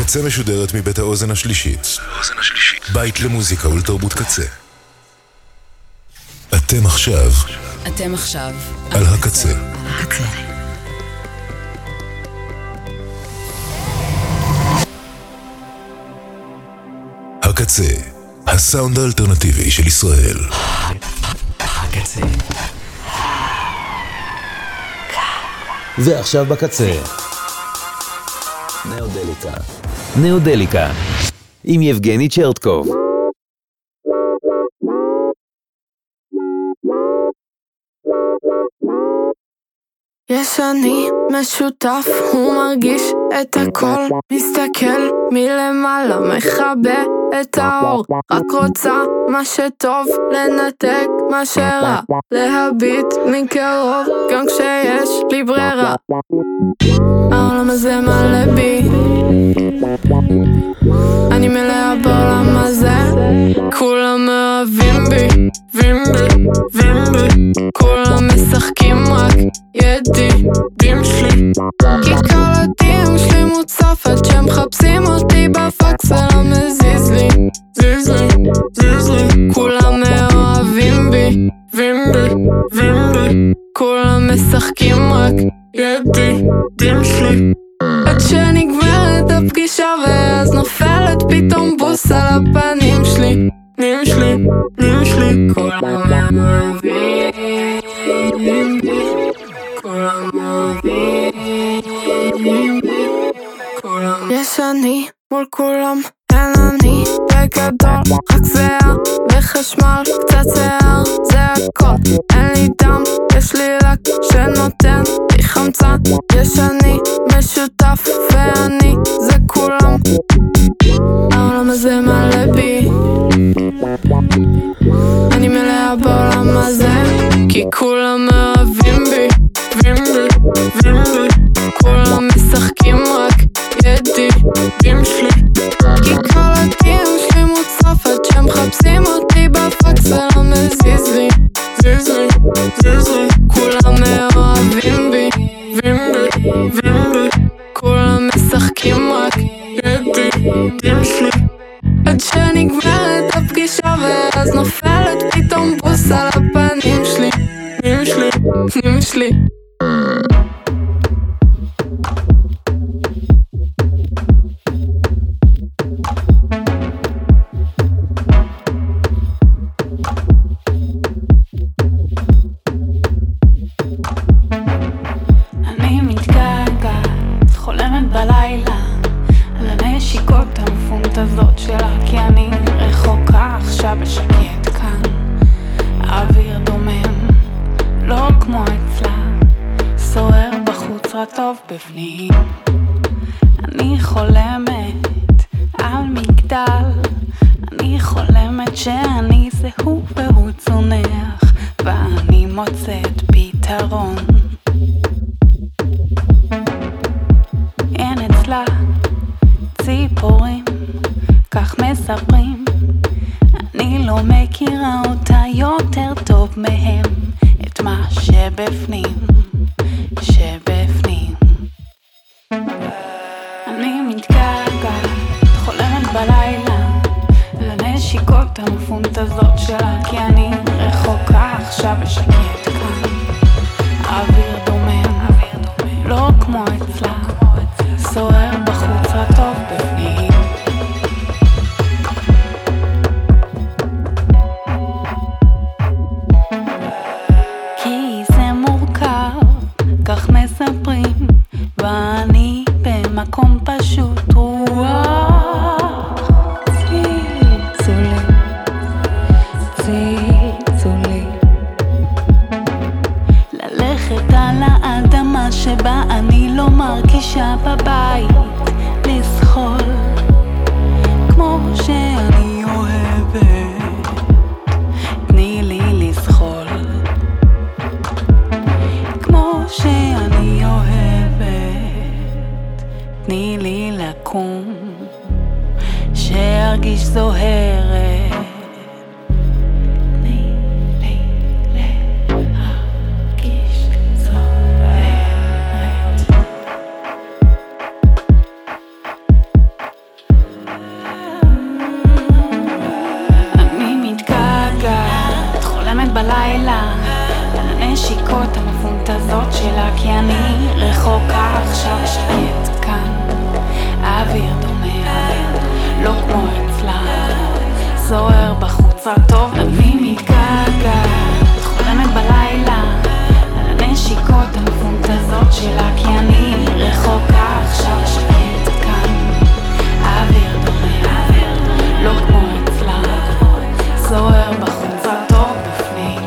הקצה משודרת מבית האוזן השלישית. בית למוזיקה ולתרבות קצה. אתם עכשיו על הקצה. הקצה, הסאונד האלטרנטיבי של ישראל. הקצה. ועכשיו בקצה. נאודליקה. עם יבגני צ'רטקוב. יש אני משותף, הוא מרגיש את הכל, מסתכל מלמעלה, מחבא את האור, רק רוצה מה שטוב, לנתק מה שרע, להביט מקרוב, גם כשיש לי ברירה. העולם הזה מלא בי, אני מלאה בעולם הזה, כולם אוהבים בי, כולם משחקים רק ידידים שלי, כי כל הדיום שלי מוצף עד שהם מחפשים אותי בפקס ולא מזיז לי, כולם אוהבים בי, כולם משחקים רק ידידים שלי, עד שנגמרת הפגישה ואז נופלת פתאום בוס על הפנים שלי, נעים שלי, כולם אוהבים בי, כולם אוהבים בי, יש אני מול כולם, אין אני בגדול, רק שיער וחשמל, קצת שיער, זה הכל, אין לי דם, יש לי רק שנותן לי חמצן, יש אני משותף ואני זה כולם, העולם הזה מלא בי, אני מלאה בעולם הזה, כי כולם אוהבים בי, כולם משחקים רק ידידים שלי, כי כל הדיום שלי מוצף עד שהם מחפשים אותי בפקס ולא מזיז לי, כולם אוהבים בי, כולם משחקים רק ידידים שלי, עד שנגמרת הפגישה ואז נופלת פתאום בוס על הפנים שלי, נעים שלי. אני מתגעגעת, חולמת בלילה על הנשיקות המפונטזות שלה, כי אני רחוקה עכשיו בשקט כאן, האוויר דומם, לא כמו אצלה, סוער בחוץ רטוב בפנים. אני חולמת על מגדל, אני חולמת שאני זה הוא והוא צונח, ואני מוצאת פתרון. אין אצלה ציפורים, כך מספרים, אני לא מכירה אותה יותר טוב מהם, את מה שבפנים. אני מתגעגעת, חולמת בלילה על הנשיקות המפונטזות שלה, כי אני רחוקה עכשיו בשקט כאן, האוויר דומם, לא כמו אצלה, סוער בחוץ רטוב בפנים. כי זה מורכב, כך מספרים, ואני במקום פשוט רוח צלצולים, ללכת על האדמה שבה אני לא מרגישה בבית, לזחול כמו שאני אוהבת, תני לי לזחול כמו שאני אוהבת, תני לי לקום שארגיש זוהרת, תני לי להרגיש זוהרת. עושה טוב, אני מתגעגעת, חולמת בלילה על הנשיקות המפונטזות שלה, כי אני רחוקה עכשיו, שקט כאן, האוויר דומה, לא כמו אצלה, זוהר בחוץ, טוב בפנים.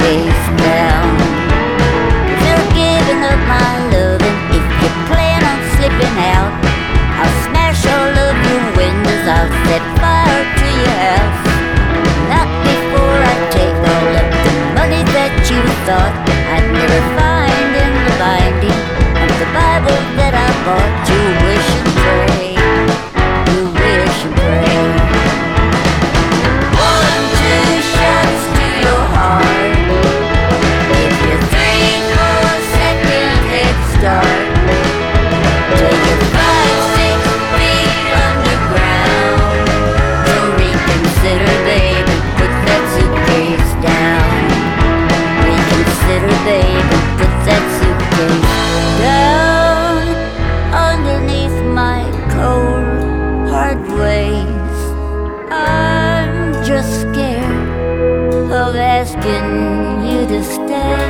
suitcase down. If you're giving up my loving, if you're planning on slipping out, I'll smash all of your windows, I'll set fire to your house. Not before I take all of the money that you thought I'd never find in the binding of the Bible that I bought. You wish and pray, you wish and pray. 1, 2 shots to your heart. Give you 3, 4 second head start. Take you 5, 6 feet underground. So reconsider, baby, put that suitcase down. Reconsider, baby, put that suitcase down. Underneath my cold, hard ways, I'm just scared of asking you to stay.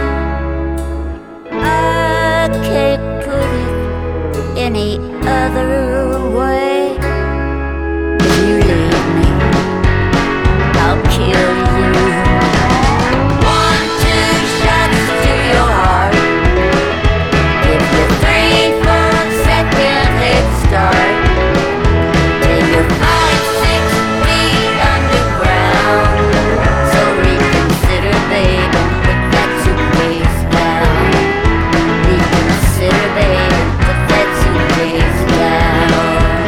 I can't put it any other way. If you leave me, I'll kill you. 1, 2 shots to your heart. Give you 3, 4 second head start. Take you 5, 6 feet underground. So reconsider, baby, put that suitcase down. Reconsider, baby, put that suitcase down.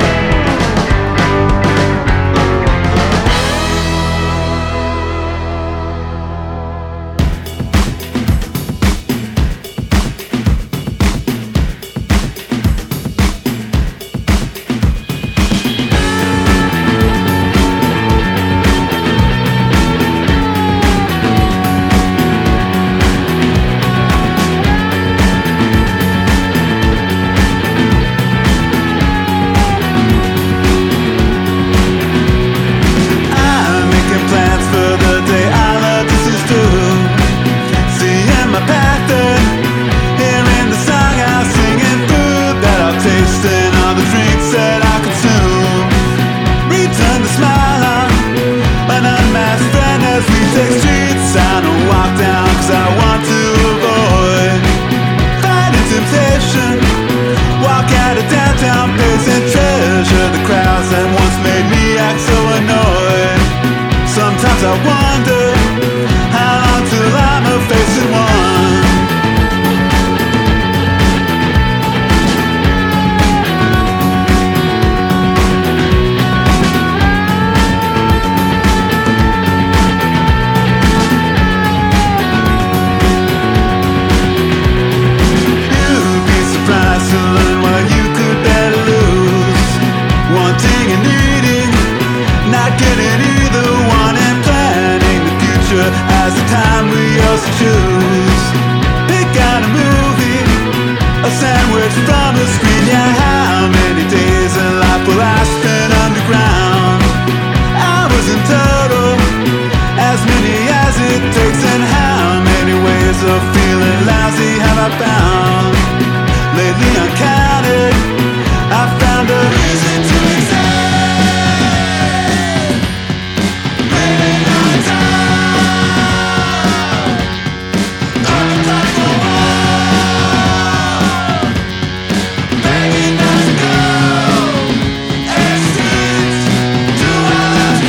I'm making plans for the day I love this is through. Seeing my pattern, hearing the song I'm singing, food that I'll taste and all the drinks that I consume. Return the smile on an unmasked friend as we take streets out and walk down, 'cause I want to avoid fighting temptation. Walk out of downtown place and treasure the crowds that once made me act so annoyed. Sometimes I wonder how long till I'm a facing one. You'd be surprised to learn what you could better lose. Wanting and needing, not getting either one, and planning the future as the time we used to choose. Pick out a movie, a sandwich from a screen. Yeah, how many days in life will I spend underground? Hours in total, as many as it takes, and how many ways of feeling lousy have I found? Lately uncounted, I found a reason to exist. Waiting on time, on the clock for one, begging not to go. Exit to our last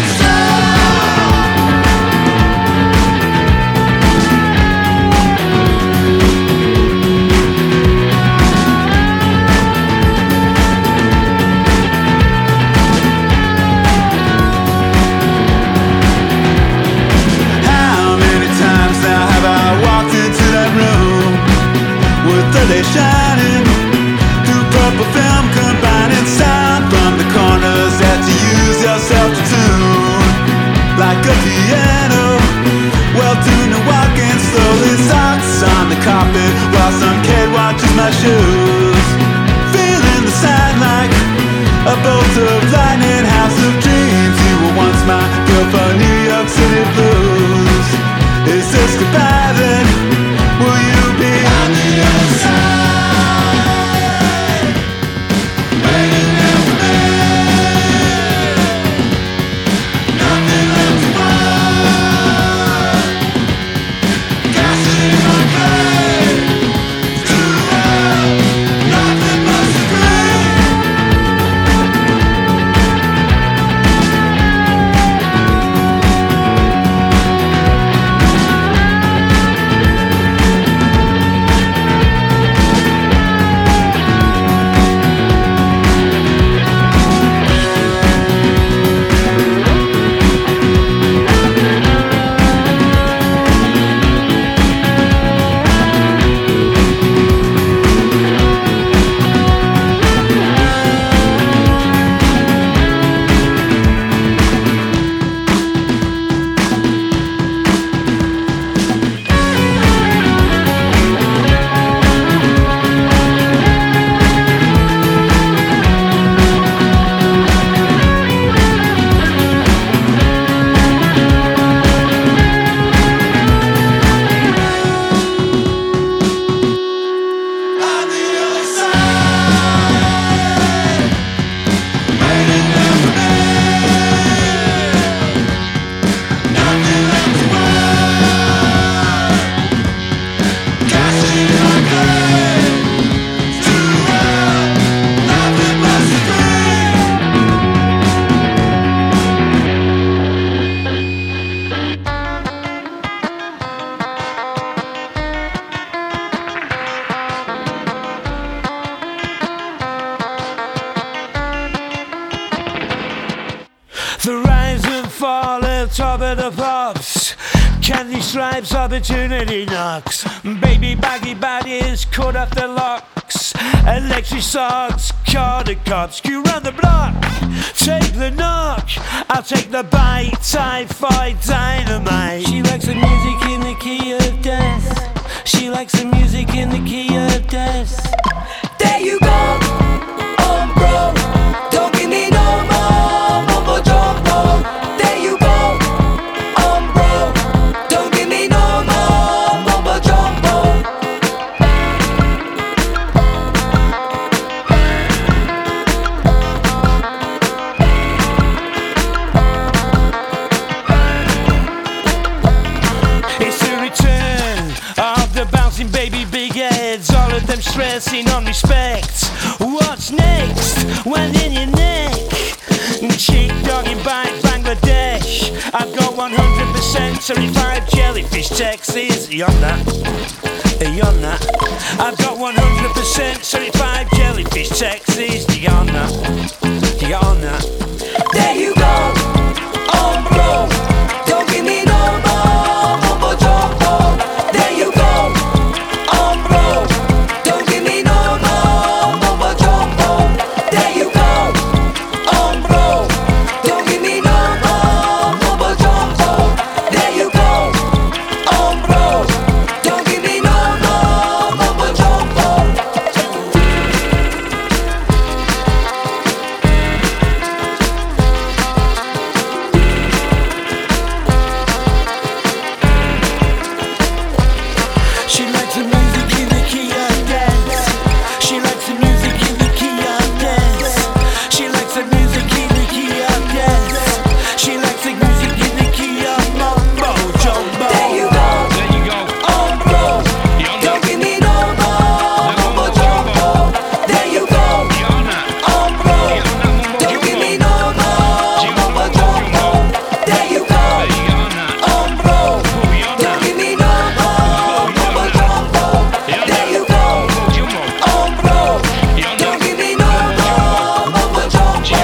How many times now have I walked into that room with the day shining through purple film, combining sound from the corners that you use yourself to tune like a piano, well tuned and walking slowly, socks on the carpet while some kid watches my shoes. Feeling the sign like a bolt of lightning, house of dreams. You were once my girl for New York City blues. Is this goodbye then? Will you be on the other side? Waiting there for me. Nothing left to want. top of the pops. Candy stripes, opportunity knocks. Baby baggy baddies, cut off the locks. Electric socks, call the cops. You run the block, take the knock. I'll take the bite, typhoid dynamite. She likes the music in the key of death. She likes the music in the key of death. There you go, bro. Don't give me no more mumbo jumbo. There you go, bro. Don't give me no more mumbo jumbo. It's the return of the bouncing baby big heads. All of them stressing on respect. What's next? When in your neck? Cheek dogging by Bangladesh. I've got 100% certified jellyfish Texas. You on that? You on that? I've got 100% certified jellyfish Texas. You on that? You on that? There you go, bro. Don't give me no more mumbo jumbo. There you go, bro. Don't give me no more mumbo jumbo. There you go, bro. Don't give me no more mumbo jumbo. There you go, bro. Don't give me no more mumbo jumbo. She likes the music in the key of dance. She likes the music in the key of dance. She likes the music in the key of dance. She likes the music in the key of mumbo jumbo. There you go, bro. Don't give me no more mumbo jumbo. There you go, bro. Don't give me no more mumbo jumbo. There you go, bro. Don't give me no more mumbo jumbo. There you go, bro. Don't give me no more mumbo jumbo.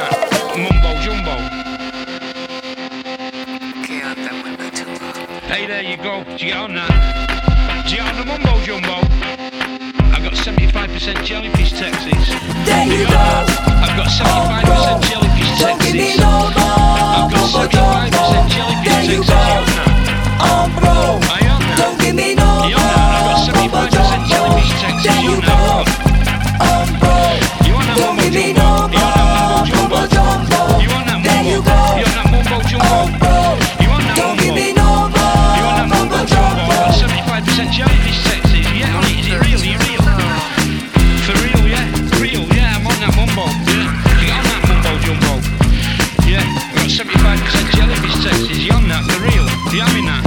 Hey, there you go. Do you get on that? Do you get on the mumbo jumbo? I've got 75% jellyfish Texas. There you go, I've got 75% jellyfish don't give me Texas. no more I've got mumbo jumbo. 75% jellyfish There you Texas. go, bro. Are you on that? Don't give me no You on that? I've got more mumbo 75% jellyfish jumbo. Texas. There You you on go, that? bro. You on that Don't mumbo give me jumbo? no You on that more mumbo mumbo jumbo? jumbo. You on that There you mumbo? go, You on that mumbo jumbo? bro. You on that Don't mumbo? give me no You on more that mumbo mumbo jumbo? jumbo. I've got 75% jellyfish Texas. Yeah, on it. Is it real? Are you real? For real, yeah? Real, yeah, I'm on that mumbo. Yeah. You on that mumbo jumbo? Yeah, I've got 75% jellyfish Texas. You on that? For real? You having that?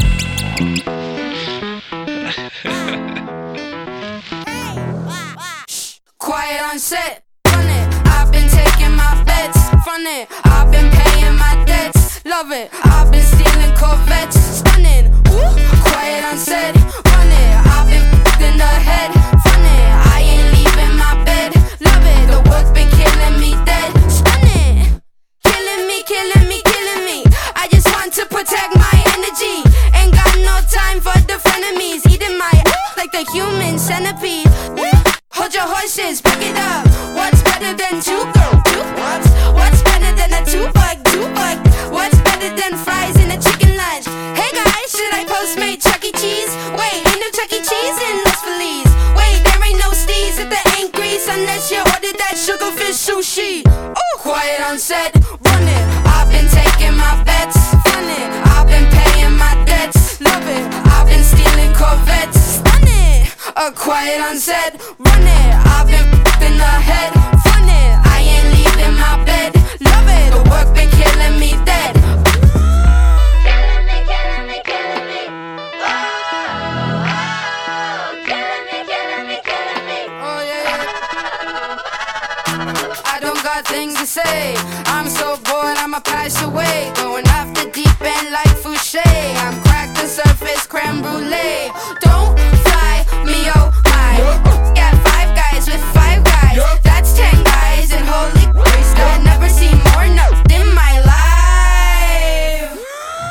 Quiet on set, run it. I've been taking my bets, fun it. I've been paying my debts, love it. I've been stealing Corvettes, stunning. Ooh, quiet on set, run it. I've been in the head, fun it. I ain't leaving my bed, love it. The work been killing me dead, stunning. Killing me, killing me, killing me. I just want to protect my energy. Ain't got no time for the frenemies. Eating my like the human centipede. Hold your horses, pick it up. What's better than two what's better than a two-buck? What's better than fries in a chicken lunch? Hey guys, should I postmate Chuck E. Cheese? Wait, ain't no Chuck E. Cheese in Los Feliz. Wait, there ain't no steez at the ain't grease unless you ordered that sugarfish sushi. Oh, quiet on set, run it. I've been taking my bets, fun it. I've been paying my debts, love it. I've been stealing Corvettes, stunning. Quiet on set, run it. I've been in the head, fun it. I ain't leaving my bed, love it. The work been killing me dead. Oh yeah. I don't got things to say. I'm so bored, I'ma pass away. Going off the deep end like Fouché. I'm cracked the surface, creme brulee. Don't fly me, oh my. Got 5 guys with 5 guys. That's 10 guys and holy Christ, I've never seen more nuts in my life.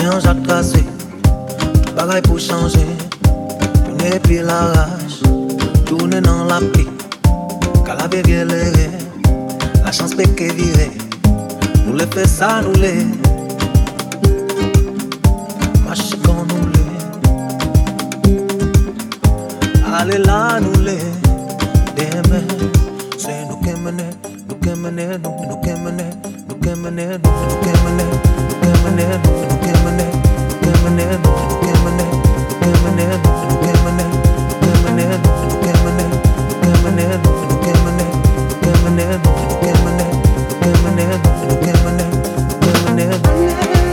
en Jacques Cassé, bagaille pour changer. Tourner puis la rage, tourner dans la pluie. Qu'à la galéré, la chance peut que virer. Nous les fait ça, nous les. Marche quand nous les. Allez là, nous les. Demain, c'est nous qui menons, nous qui menons, nous qui menons, nous qui menons, nous qui menons, nous qui menons, nous qui menons, nous qui menons, nous qui menons, nous qui menons, nous qui menons, nous qui menons, nous qui menons, nous qui menons, nous qui menons, nous qui menons, nous qui menons, nous qui menons, nous qui menons, nous qui menons.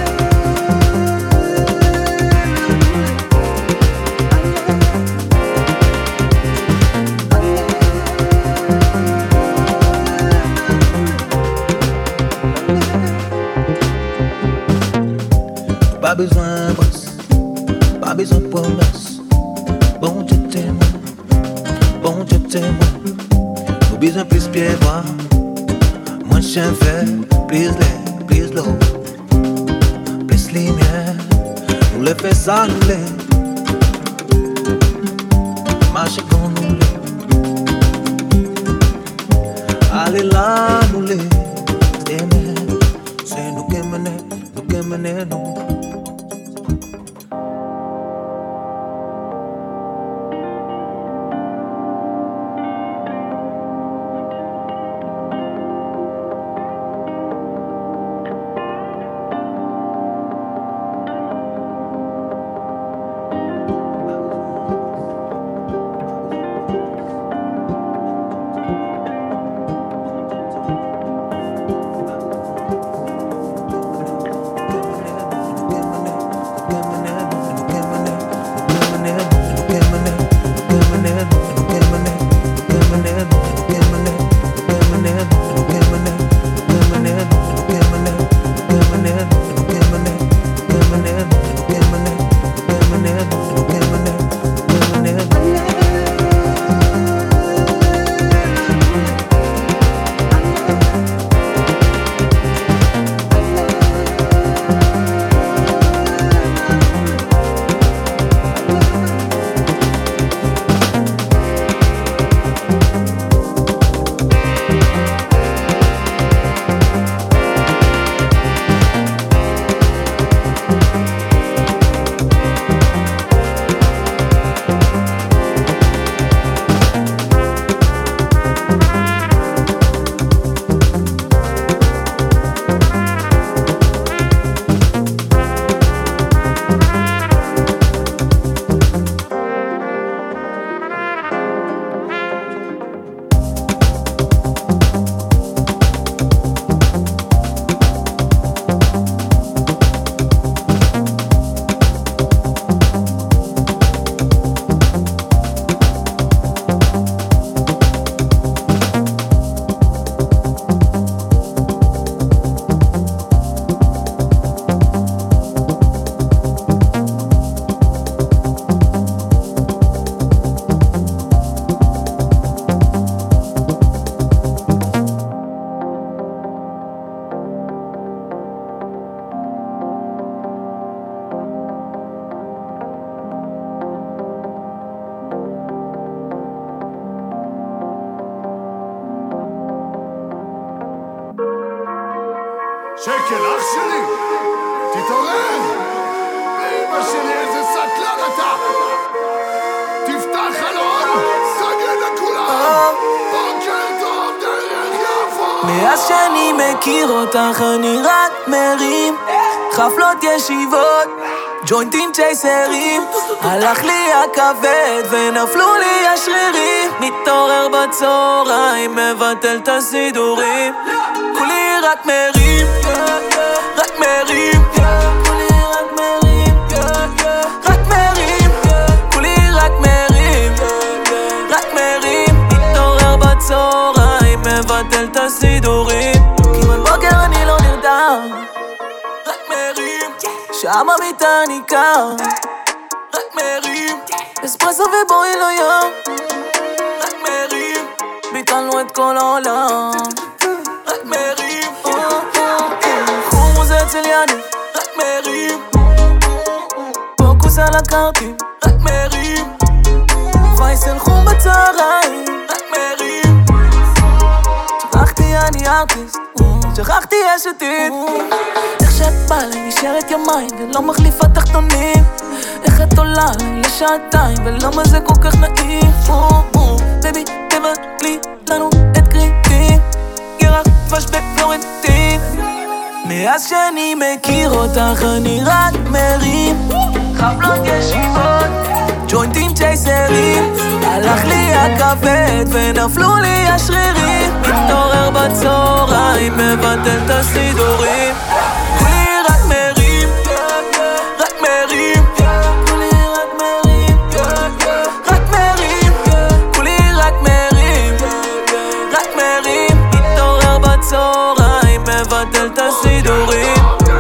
Pas besoin de bosse, pas besoin de promesse. Bon Dieu t'aime, bon Dieu t'aime. Nous besoin plus pied voir. Moi chien fait, please l'eau, plus lumière. Nous les fait ça, nous les. Marche comme nous les. Allez là, nous les. C'est nous qui menons, nous qui menons, nous. שקל, אח שלי, תתעורר! אמא שלי, איזה סטלן אתה! תפתח חלון, תגיד לכולם! בוקר טוב, דרך יפו! מאז שאני מכיר אותך אני רק מרים חפלות ישיבות, ג'וינטים צ'ייסרים הלך לי הכבד ונפלו לי השרירים מתעורר בצהריים, מבטל את הסידורים כולי רק מרים, רק מרים כולי רק מרים, רק מרים כולי רק מרים, רק מרים מתעורר בצהריים, מבטל את הסידורים כמעט בוקר אני לא נרדם רק מרים שעה במיטה אני קר רק מרים אספרסו ובואי לא יום רק מרים ביטלנו את כל העולם רק מרים חומוס אצל יניב רק מרים כוס על הקרטים, רק מרים פייסל חום בצהריים, רק מרים שכחתי אני ארטיסט, שכחתי אשתית איך שאת באה לי נשארת יומיים ולא מחליפה תחתונים איך את עולה לי לשעתיים ולמה זה כל כך נעים בבי תבטלי לנו את קריטים ירח דבש בפלורנטין מאז שאני מכיר אותך אני רק מרים חבלות ישיבות ג'וינטים צ'ייסרים הלך לי הכבד ונפלו לי השרירים מתעורר בצהריים מבטל את הסידורים כולי רק מרים רק מרים כולי רק מרים רק מרים כולי רק מרים רק מרים מתעורר בצהריים מבטל את הסידורים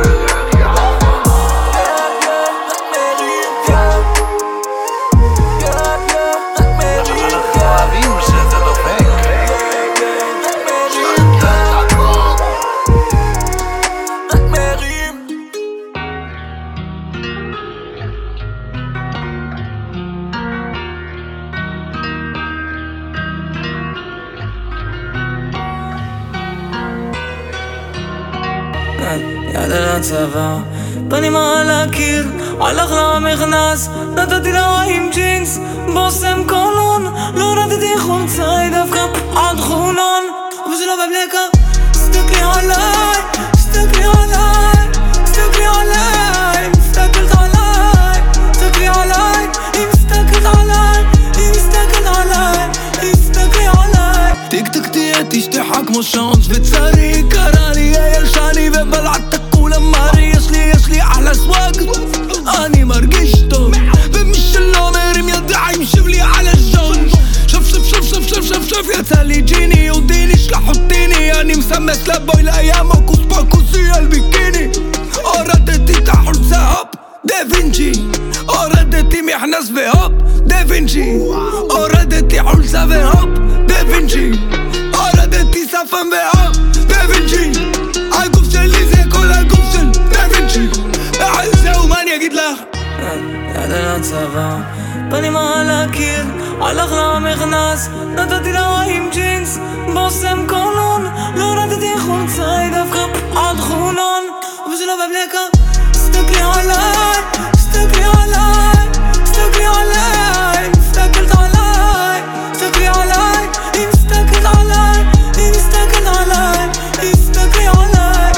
יד על הצבא, פנים על הקיר, הלך למכנס, נתתי לה עם ג'ינס, בוסם קולון, לא הורדתי חולצה, היא דווקא עד חולון, אבל זה לא בבלקה, סתכלי עליי, סתכלי עליי, סתכלי עליי, מסתכלת עליי, סתכלי עליי, היא מסתכלת עליי, היא מסתכלת עליי, היא מסתכלי עליי טיק טק תהיה תשתחה כמו שעון שוויצרי קרא לי ילשני ובלעת כולם מרי יש לי אחלה סוואג אני מרגיש טוב ומי שלא מרים ידיים שב לי על השון שף יצא לי ג'יני יודיני שלח אותיני אני מסמס לבוי לים אוקוס פקוסי על ביקיני הורדתי את החולצה הופ דה וינצ'י הורדתי מכנס והופ דה וינצ'י הורדתי חולצה והופ דה וינצ'י הורדתי שפם והופ דה וינצ'י הגוף שלי זה כל הגוף של דה וינצ'י זהו מה אני אגיד לך יד על הצבא, פנים על הקיר, הלך למכנס, נתתי לה עם ג'ינס, בוסם קולון, לא הורדתי חולצה, היא דווקא עד חולון, אבל זה לא בבלקה, סתכלי עליי, סתכלי עליי, סתכלי עליי, מסתכלת עליי, סתכלי עליי, היא מסתכלת עליי, היא מסתכלת עליי, היא מסתכלת עליי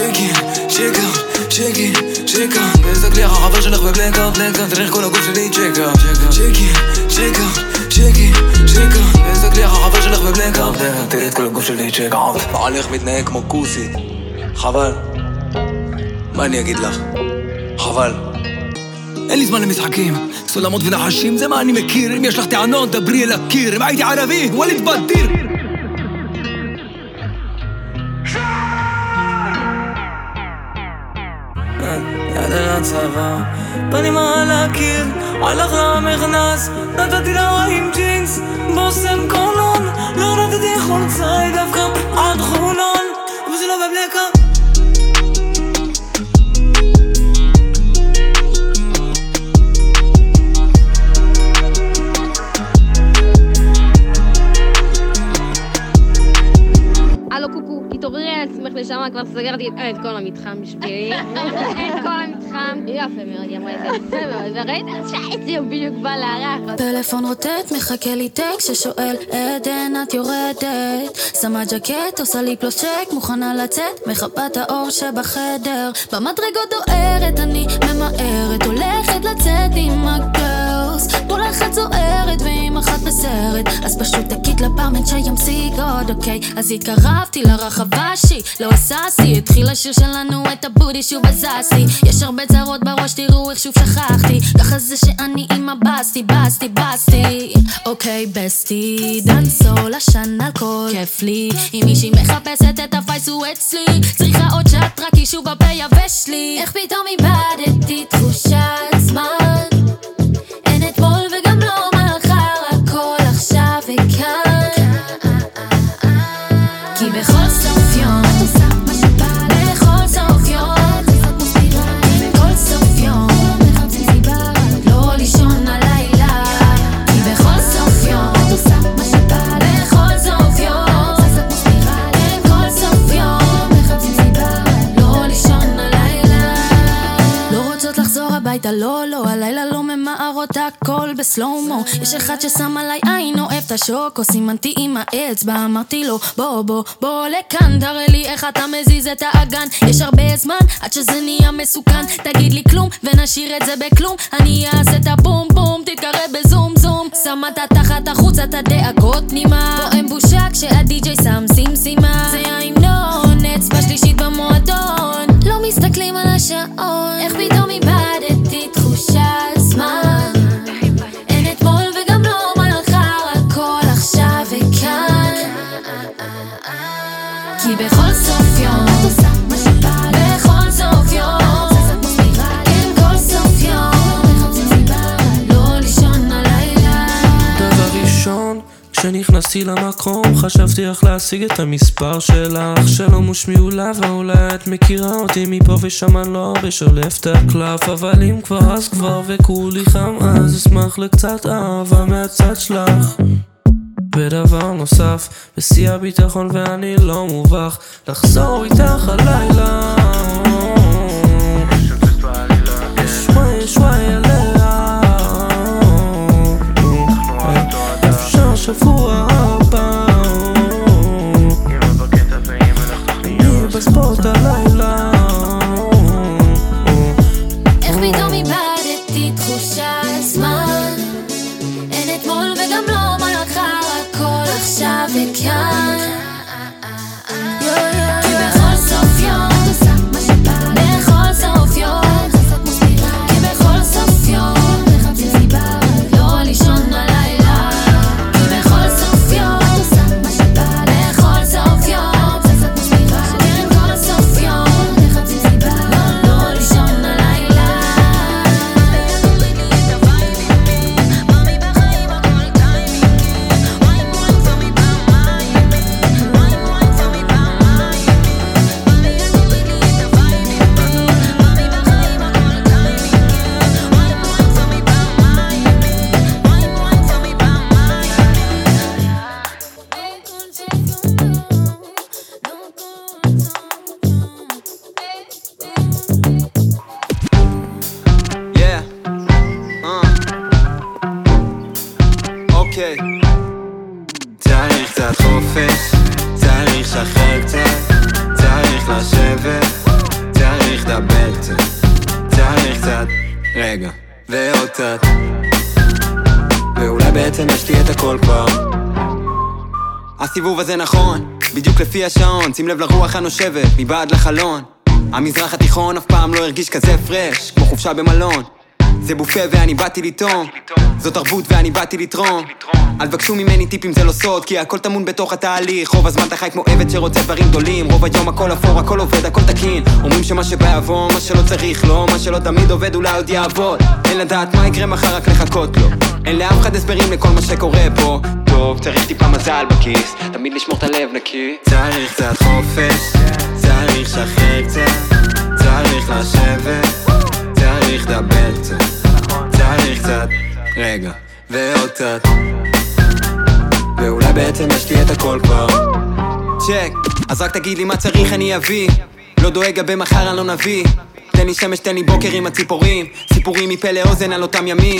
צ'קה תסתכלי אחר חבר שלך בבלקה תריך כל הגוף שלי צ'קה תסתכלי אחר חבר שלך בבלקה תראי את כל הגוף שלי צ'קה בעלך מתנהג כמו כוסי חבל מה אני אגיד לך? חבל אין לי זמן למשחקים סולמות ונחשים זה מה אני מכיר אם יש לך טענות דברי אל הקיר אם הייתי ערבי וואליד בדיר יד על הצבא, פנים על הקיר, הלך למכנס, נתתי לה עם ג'ינס, בוסם קולון, לא הורדתי חולצה, היא דווקא עד חולון, אבל זה לא בבלקה הלו קוקו, תתעוררי על עצמך לשמה, כבר סגרתי את כל המתחם בשבילי. את כל המתחם. יפה מאוד, היא אמרה את זה יפה מאוד, וראית שהייתי בדיוק בא לארח. פלאפון רוטט, מחכה לי טקסט ששואל עדן את יורדת שמה ג'קט, עושה לי פלושק, מוכנה לצאת מחפה את האור שבחדר במדרגות דוארת, אני ממהרת הולכת לצאת עם הגרלס כל אחת זוהרת ועם אחת בסרט אז פשוט תקית לפרמנט שהיום סיגוד אוקיי אז התקרבתי לרחבה שהיא לא הססי התחיל השיר שלנו את הבודי שוב הזסתי יש הרבה צרות בראש תראו איך שוב שכחתי ככה זה שאני עם הבסטי אוקיי בסטי דנסול השן אלכוהול כיף לי אם מישהי מחפשת את הפייס הוא אצלי צריכה עוד שעת רק אישו בפה יבש לי איך פתאום איבדתי תחושת זמן אין אתמול וגם לא מחר הכל עכשיו וכאן כי בכל סוף יום בכל סוף יום בכל סוף יום הביתה לא, הלילה לא ממהרות הכל בסלומו. יש אחד ששם עליי עין, אוהב את השוקו, סימנתי עם האצבע, אמרתי לו בוא לכאן, תראה לי איך אתה מזיז את האגן. יש הרבה זמן עד שזה נהיה מסוכן, תגיד לי כלום ונשאיר את זה בכלום. אני אעשה את הבום בום, תתקרב בזום זום. שמת תחת החוץ את הדאגות פנימה, פה אין בושה כשהדי-ג'יי שם סימסימה. זה ההמנון, אצבע שלישית במועדון, לא מסתכלים על השעון. איך פתאום איבדתי תחושה זמן, אין אתמול וגם לא מחר, הכל עכשיו וכאן. כי בכל סוף יום את עושה מה שבא לך, בכל סוף יום כן, כל סוף יום מחפשים סיבה לא לישון הלילה. דבר ראשון כשנכנסתי למקום, חשבתי איך להשיג את המספר שלך, שלא מושמי אולי ואולי את מכירה אותי מפה ושם, אני לא הרבה שולף את הקלף, אבל אם כבר אז כבר וכולי חם, אז אשמח לקצת אהבה מהצד שלך. ודבר נוסף, בשיא הביטחון ואני לא מובך, לחזור איתך הלילה שוואי עליה, אפשר שבוע הבא אני בספורט הלילה. איך פתאום איבדתי תחושה זמן, אין אתמול וגם לא מחר, הכל עכשיו וכאן. כי בכל סוף יום בכל סוף יום כי בכל סוף יום מחפשים סיבה לא לישון הלילה. כי בכל סוף יום בכל סוף יום כן, כל סוף יום מחפשים סיבה לא לישון הלילה. אוקיי, צריך קצת חופש, צריך לשחרר קצת, צריך לשבת, צריך לדבר קצת, צריך קצת רגע ועוד קצת, ואולי בעצם יש לי את הכל כבר. הסיבוב הזה נכון, בדיוק לפי השעון, שים לב לרוח הנושבת מבעד לחלון. המזרח התיכון אף פעם לא הרגיש כזה פרש, כמו חופשה במלון. זה בופה ואני באתי לטעום, זאת תרבות ואני באתי לתרום. אל תבקשו ממני טיפים, זה לא סוד, כי הכל טמון בתוך התהליך. רוב הזמן אתה חי כמו עבד שרוצה דברים גדולים, רוב היום הכל אפור, הכל עובד, הכל תקין. אומרים שמה שבעבור, מה שלא צריך לא, מה שלא תמיד עובד אולי עוד יעבוד. אין לדעת מה יקרה מחר, רק לחכות לו. אין לאף אחד הסברים לכל מה שקורה פה. טוב, צריך טיפה מזל בכיס, תמיד לשמור את הלב נקי. צריך קצת חופש, צריך לשחרר קצת, צריך לשבת, צריך לדבר קצת, צריך קצת רגע ועוד קצת, ואולי בעצם יש לי את הכל כבר. צ'ק, אז רק תגיד לי מה צריך אני אביא, לא דואג הבא מחר אני לא נביא. תן לי שמש, תן לי בוקר עם הציפורים, סיפורים מפה לאוזן על אותם ימים.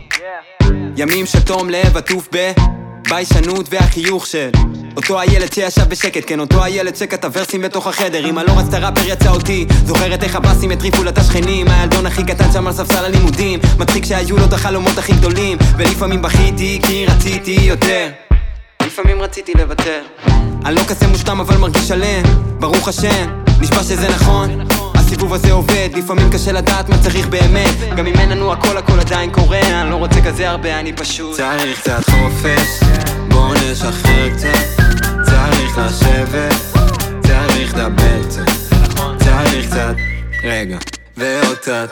ימים של תום לב עטוף ביישנות והחיוך של אותו הילד שישב בשקט, כן אותו הילד שכתב ורסים בתוך החדר. אמא לא רצתה ראפר יצא אותי, זוכרת איך הבאסים הטריפו לה את השכנים. הילדון הכי קטן שם על ספסל הלימודים, מצחיק שהיו לו את החלומות הכי גדולים. ולפעמים בכיתי כי רציתי יותר, לפעמים רציתי לוותר. אני לא כזה מושלם אבל מרגיש שלם, ברוך השם, נשבע שזה נכון. הסיבוב הזה עובד, לפעמים קשה לדעת מה צריך באמת, גם אם אין לנו הכל עדיין קורה. אני לא רוצה כזה הרבה, אני פשוט צריך קצת חופש, בוא נשחרר קצת, צריך לשבת, צריך לדבר קצת, צריך קצת רגע ועוד קצת,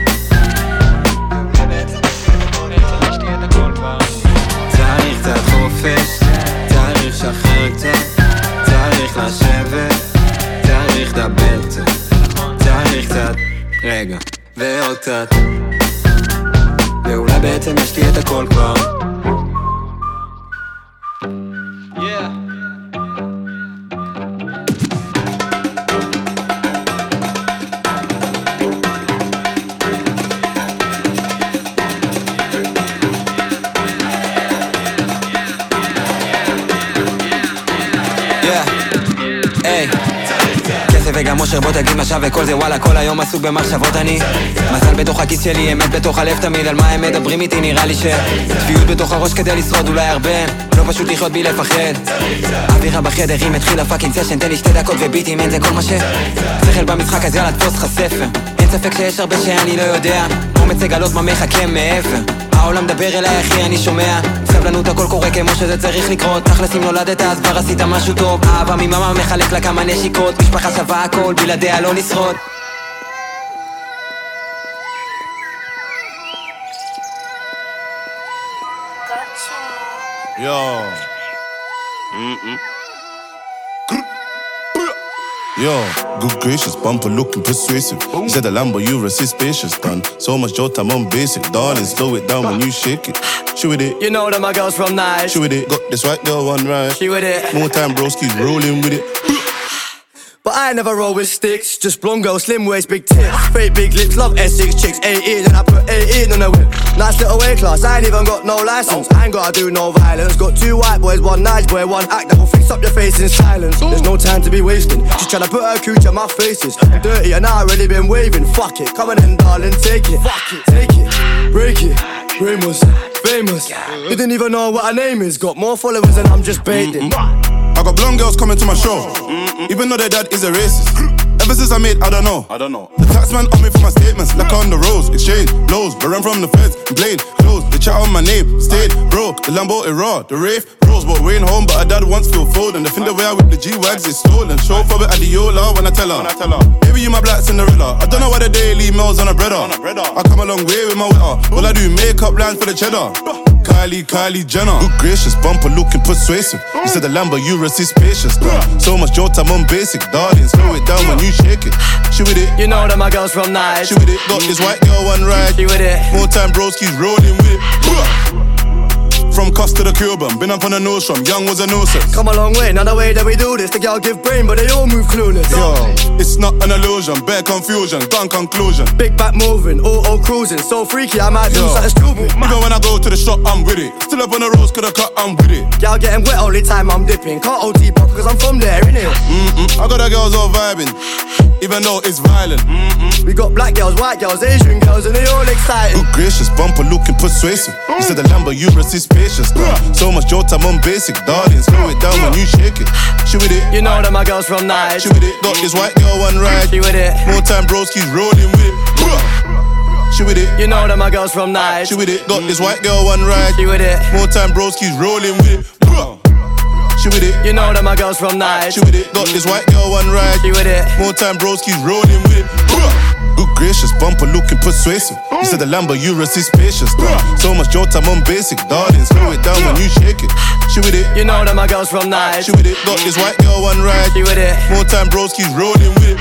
צריך קצת חופש, צריך לשחרר קצת, צריך לשבת, צריך לדבר קצת, צריך קצת רגע ועוד קצת, ואולי בעצם יש לי את הכל כבר. אושר בוא תגיד מה שווה כל זה וואלה כל היום עסוק במחשבות אני מזל בתוך הכיס שלי אמת בתוך הלב תמיד על מה הם מדברים איתי נראה לי שטביות בתוך הראש כדי לשרוד אולי הרבה לא פשוט לחיות בי לפחד אווירה בחדר אם התחילה פאקינג סשן תן לי 2 דקות וביטים אין זה כל מה שכל במשחק אז יאללה תפוס לך ספר אין ספק שיש הרבה שאני לא יודע אומץ לגלות מה מחכה מעבר העולם מדבר אליי אחי אני שומע סבלנות הכל קורה כמו שזה צריך לקרות תכלס אם נולדת אז כבר עשית משהו טוב אהבה ממאמה מחלק לה כמה נשיקות משפחה שווה הכל בלעדיה לא נשרוד Yo. Yo, good gracious, bumper looking persuasive. You said the Lambo, you resist spacious, done. So much Jota, I'm on basic. Darling, slow it down when you shake it. She with it. You know that my girls from night. She with it. Got this white girl one right. She with it. More time, broski's rolling with it. But I never roll with sticks. Just blonde girl, slim waist, big tits. Fake big lips, love Essex chicks. 18 and I put 18 on the whip. Nice little weight class, I ain't even got no license. I ain't gotta do no violence. Got 2 white boys, 1 nice boy, 1 act that will fix up your face in silence. There's no time to be wasting. She's tryna put her cooch at my faces. I'm dirty and I already been waving. Fuck it, come on in darling, take it. Fuck it, take it, break it. Ramos, famous. Didn't even know what her name is. Got more followers and I'm just baiting. I got blonde girls coming to my show, even though their dad is a racist. Ever since I made, I don't know. The taxman on me for my statements, like on the roads, exchange blows. But run from the feds, blade closed. They chat on my name, stayed bro. The Lambo is raw, the rave rose. But we ain't home, but her dad wants feel fold. And the thing the way I whip the G-Wags is stolen. Show for it at the Yola when I tell her. Baby, you my black Cinderella. I don't know why the daily mails on a breader. I come a long way with my wetter. All I do makeup lines for the cheddar. Kylie Jenner. Good gracious, bumper looking persuasive. You said the Lambo, you resist spacious. So much Jota, I'm on basic. Darling, slow it down when you shake it. She with it. You know that my girls from night. She with it. Got this white girl one ride. She with it. More time broski's rolling with it. From Cuss to the Cuban, been up on the nose from young was a nuisance. Come a long way, not the way that we do this. The girl give brain, but they all move clueless. Yo, it's not an illusion, bare confusion, done conclusion. Big back moving, auto cruising, so freaky I might do something stupid. Even when I go to the shop, I'm with it. Still up on the roads, coulda cut, I'm with it. Girl getting wet only time I'm dipping. Can't OT pop cause I'm from there, innit? I got the girls all vibing, even though it's violent. We got black girls, white girls, Asian girls, and they all excited. Good gracious, bumper looking persuasive. You said the Lambo, you resist spacious. So much Jota, I'm on basic. Darling, slow it down when you shake it. She with it. You know that my girls from night. She with it. Got this white girl one ride. She with it. More time broski's rolling with it. She with it. You know that my girls from night. She with it. Got this white girl one ride. She with it. More time broski's rolling with it. She with it. You know that my girls from night. She with it. Got this white girl one ride. She with it. More time broski's rolling with it. Good gracious, bumper looking persuasive. You said the Lambo, you resist spacious. So much Jota, I'm on basic. Darling, slow it down when you shake it. She with it. You know that my girls from night. She with it. Got this white girl one ride. She with it. More time broski's rolling with it.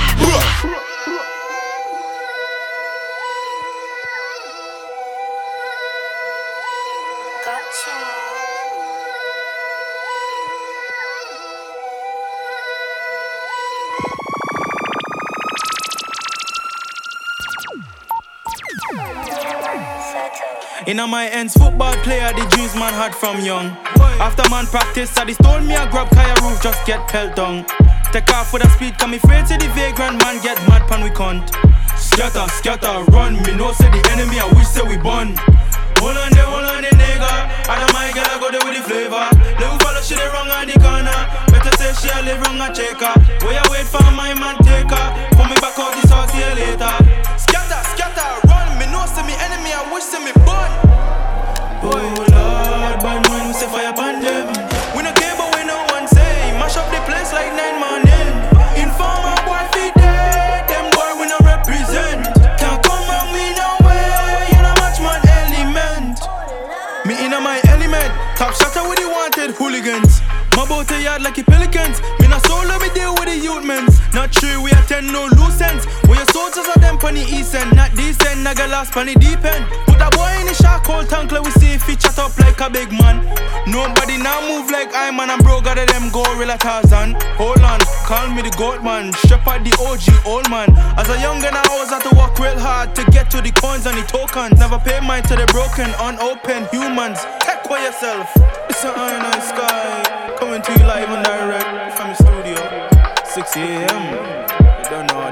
In my ends, football player, the dreams man had from young. After man practice, Sadie told me I grab Kaya roof, just get pelt down. Take off with a speed, come me afraid to the vagrant man, get mad pan we cunt. Scatter, scatter, run, me know say the enemy, I wish say we bun. Hold on there, nigga. I don't mind, girl, I go there with the flavor. Little follow, she the wrong on the corner. Better say she a live wrong, I check her. Where I wait for my man, take her. Put me back out, this I'll see you later. Scatter, scatter, run, me know say me enemy, I wish say me bun. Oh Lord, bad man, we say fire upon them. We no care but we no one say. Mash up the place like 9 morning. Informer boy feed dead. Them boy we no represent. Can't come on me no way. You no match man element. Me in my element. Top shotter with the wanted hooligans. My boat a yard like a pelicans. Me not solo me deal with the youth mens. Not true, we attend no loose ends. Where your soldiers are them pon the east end. Not decent, naga last pon the deep end. Put a boy in the shark hole tank like we see if he chat up like a big man. Nobody now move like I man. And bro got them gorilla Tarzan. Hold on, call me the goat man. Shepherd the OG old man. As a young gun I always had to work real hard to get to the coins and the tokens. Never pay mine to the broken, unopened humans. Heck for yourself. It's an iron and sky. Coming to you live and direct from the studio. 6 a.m. You don't know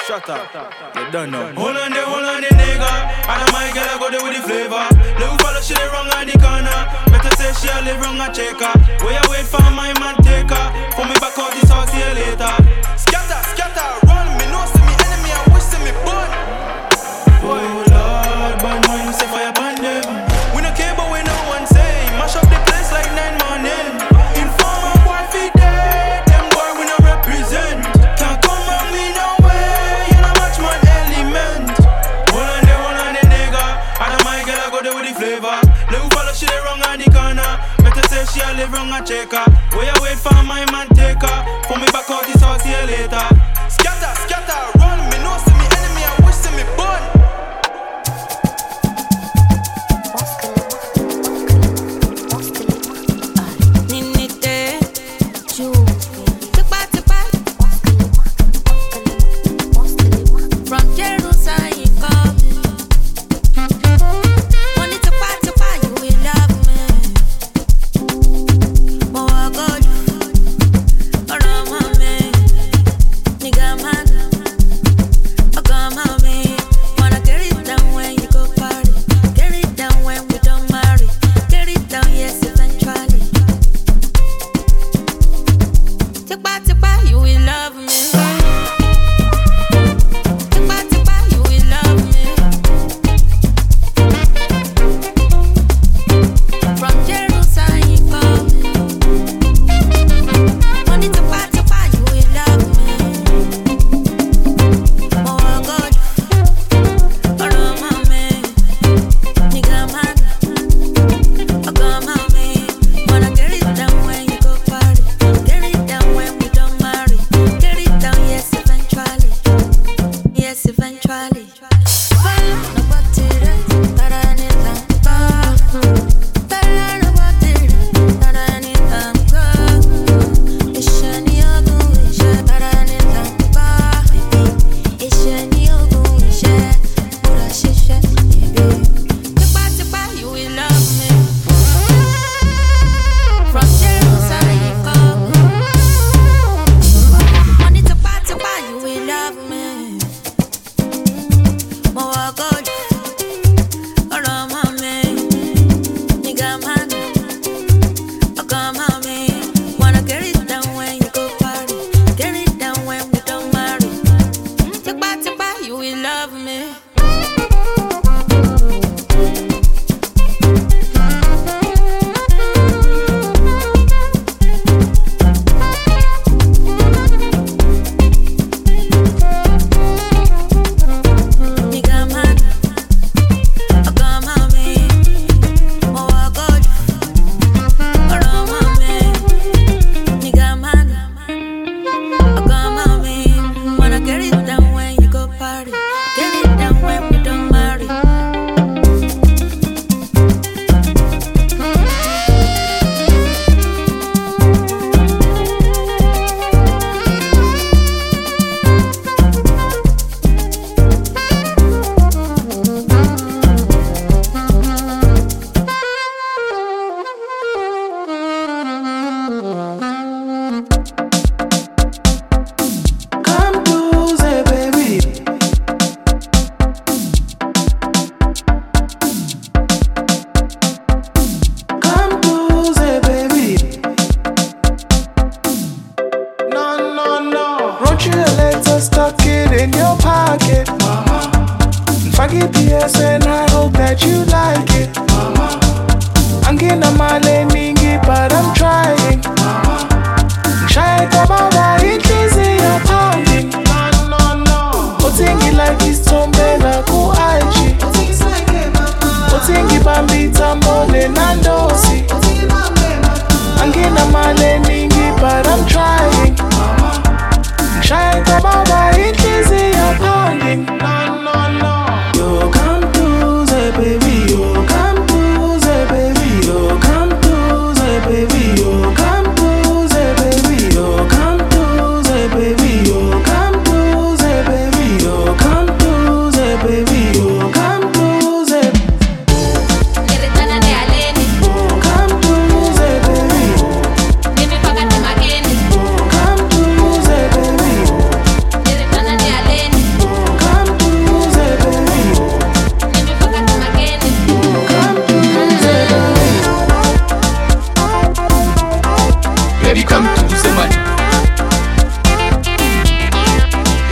Shut up. You don't know. Hold on the nigga. And my girl I go there with the flavor. Little follow she live wrong on the corner. Better say she a live wrong and check her. Where you wait for my man take her. For me back out this house here later. Scatter, run. Me know see me enemy and wish see me burn. Oh Lord, bad man say fire upon them. We no care but we no one say. Mash up the place like 9 morning. Informer boy feed dead. Them boy we no represent. Can't come on me no way. You no match man element. Hold on the nigga. And my girl I go there with the flavor. Little follow she live wrong on the corner. Better say she a live wrong and check her. Where you wait for my man take her. For me back out this house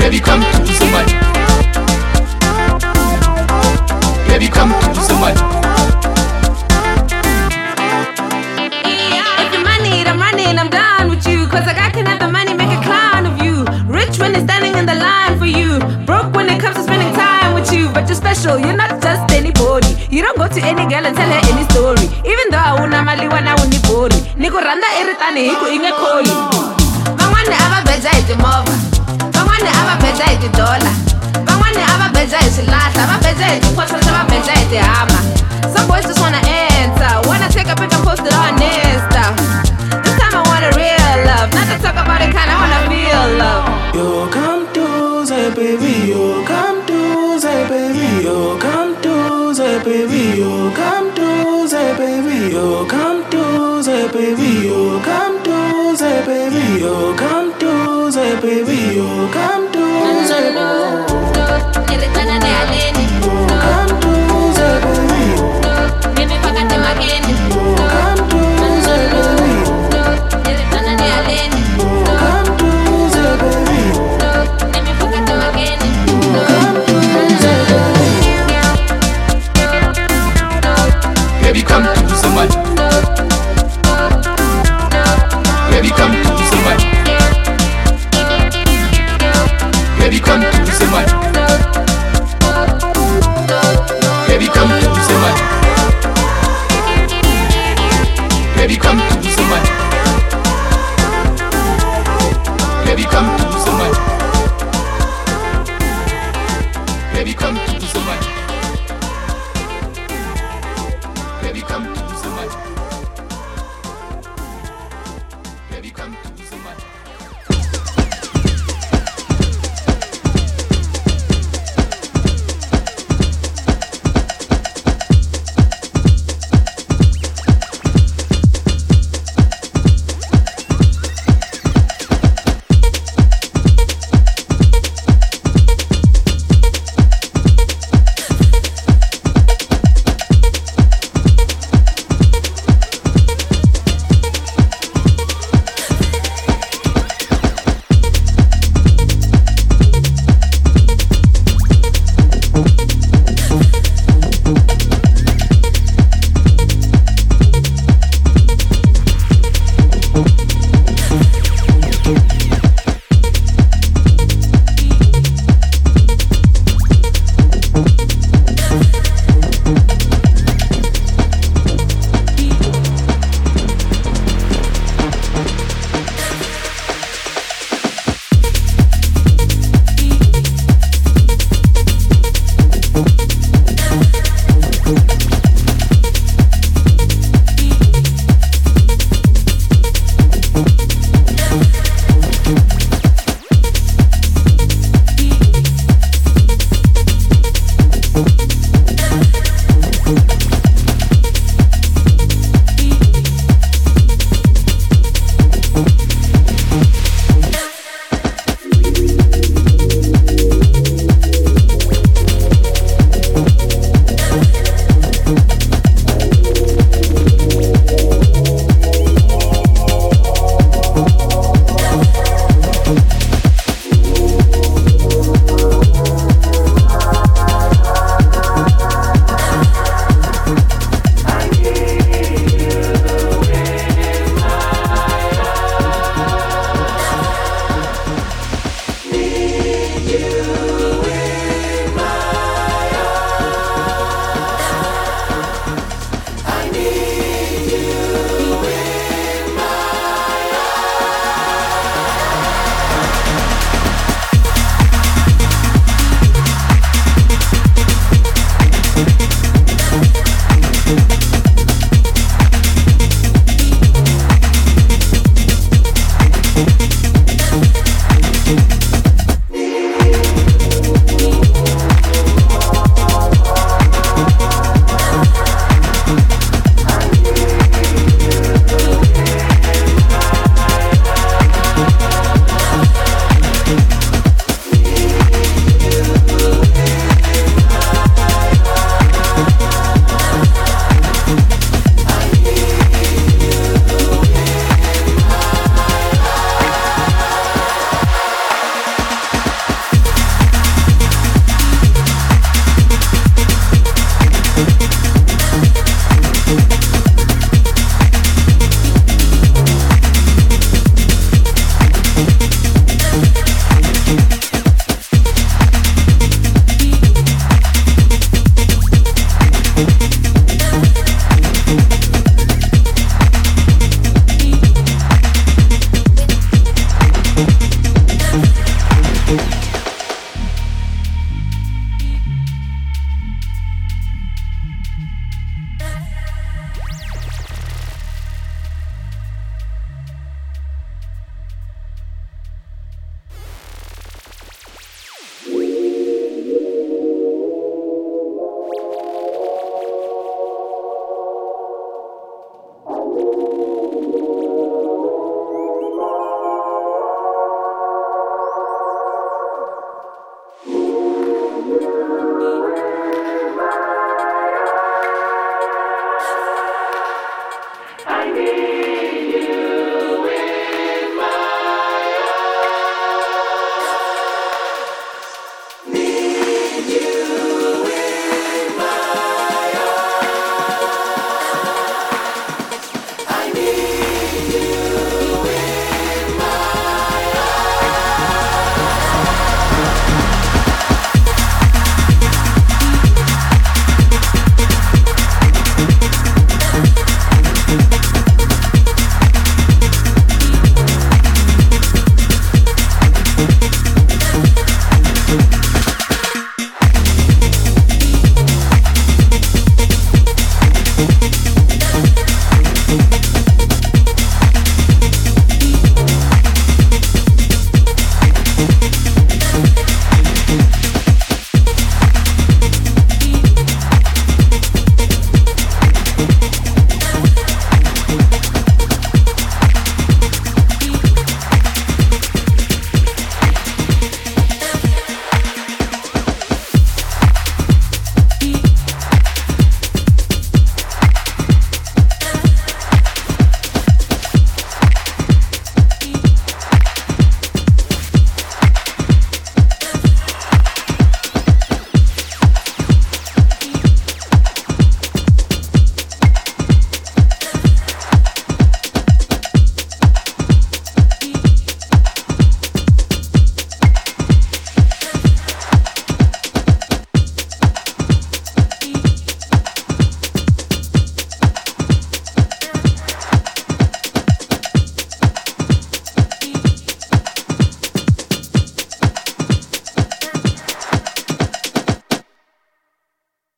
Baby, come to somebody. Baby, come to somebody. If the money, I'm running, I'm down with you. Cause like I can have the money, make a clown of you. Rich when it's standing in the line for you. Broke when it comes to spending time with you. But you're special, you're not just anybody. You don't go to any girl and tell her any story. Even though I wuna mali wana unibori. Niku randa iritani hiku inge koli. Bangwane aba beja iti mova. Bangwane aba beja iti dola. Bangwane aba beja iti lata. Aba beja iti kwasa, aba beja iti hama. Some boys just wanna enter. Wanna take a pic and post it on Insta. This time I want a real love. Not to talk about it, kinda wanna feel love. Yo, come to say baby, yo, come to say baby, yo, come to say baby, yo, come to say baby, yo, come to say baby, yo, come to say baby, yo, come to say baby, yo, come to say Baby, come to somebody. Baby, come to somebody. Baby, come to somebody. Baby, come to somebody. Baby, come to somebody. Baby, come to somebody. Baby, come to